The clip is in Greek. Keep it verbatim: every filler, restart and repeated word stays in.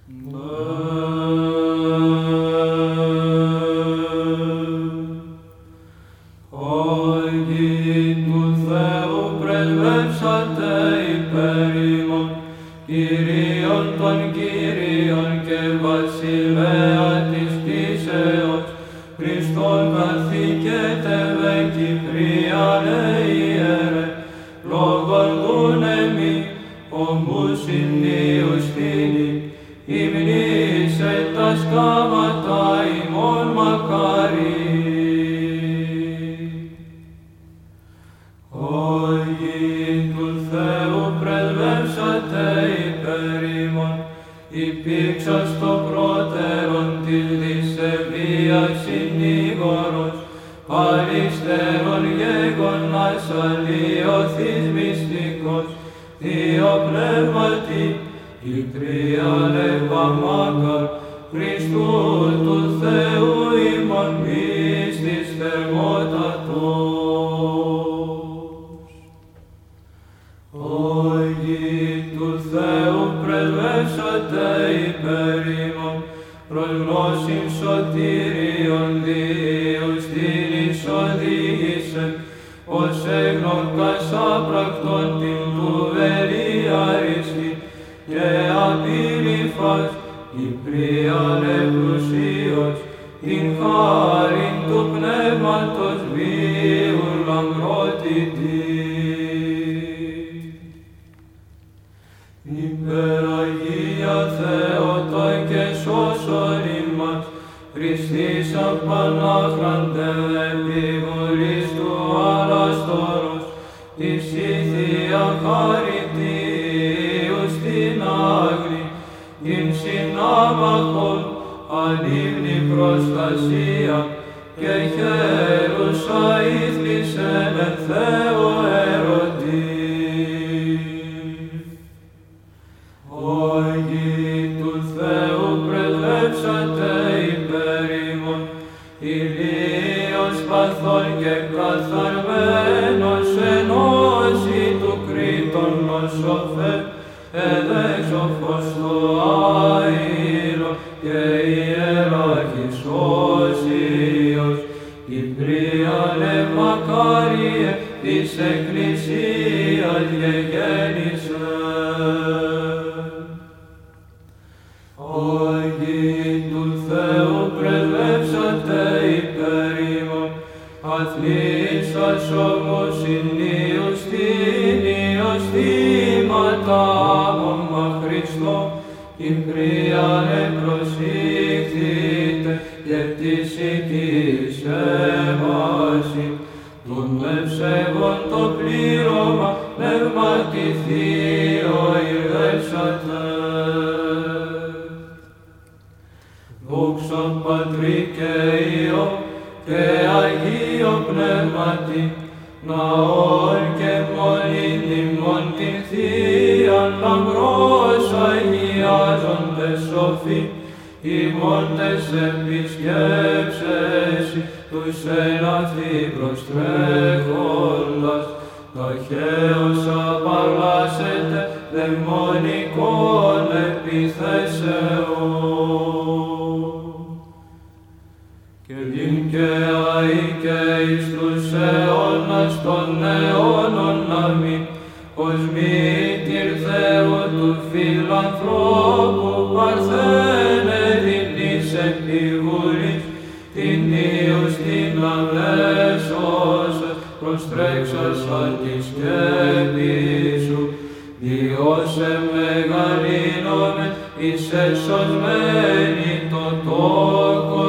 Κύριον των Κύριων και Βασιλέα της Φύσεως, Χριστόν καθηκέτευε Κυπρία Ιερε, λόγον δούνεμι, ομούς υμνίους θήνη, υμνήσε τα σκάματα ημών μακάρι. Όγι του Θεού πρεσβεύσατε υπέρ ημών, υπήρξας το πρώτερον της δισεβίας συνήγορος, παριστερον γέγονας αλλοιωθείς μυστικός, Θείο Πνεύματι, Κυπρία Λεβαμάκαρ, Χριστού του Θεού ημών πίστης θερμότατος. Όγι του Θεού πρεσβεύσατε υπέρ ημών, προς γνώσιν σωτήριον Διούς την εισοδήγησε, ως έγνωκας άπρακτον την τουβερή αριστή και απειρήφας, Κυπρία πλουσίως, την χάριν του Πνεύματος βίου λαμπρότητη. Υπεραγία Θεότο και σώσον ημάς, Χριστής απανάχραντε επιγουρής του αλαστόρος, της η Θεία χαριτίου στην άγνη, την συνάμαχον ανήμνη προστασία και χέρουσα ήθλισεν εν Θεό ερωτή. Όγι του Θεού πρεσβεύσατε υπέρ ημών, ηλίος παθών και καθαρμένος ενώση του Κρήτων νοσοφέ, εδέξοφος το άηρο και ιεράρχης όσιος, Κυπρία μακάριε της Εκκλησίας γεγέννησε. Όγι του Θεού πρεσβεύσατε υπέρ ημών, αθλήσας όμως υμνίους τίνιος θύματα άπομα Χριστό, Κυπρία προσήχθητε και της οικείς έμαση, των ευσέβων το πλήρωμα πνεύματι Θείο ηρδεύσατε. Δόξα Πατρί και Υιό και Αγίο Πνεύματι, ναόν και μολύνημον την Θείαν λαμπρός αγιάζοντες σοφοί, ημώντες επισκέψεσι τους εν αυτοί προστρέχοντας, ταχαίως απαλλάσσετε δαιμονικών επιθέσεων. Και διν και αεί και εις τους αιώνας των αιώνων αμήν, ως μήτηρ Θεού του φιλανθρώπου παρθένε δινής επιγουρής, την Υιούς την αμέσωσας προστρέξασα τη σκέπη σου, διώσε μεγαλύνομαι εις εσωσμένη το τόκο